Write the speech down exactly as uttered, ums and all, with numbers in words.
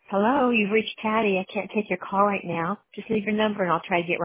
Hello, you've reached Patty. I can't take your call right now. Just leave your number and I'll try to get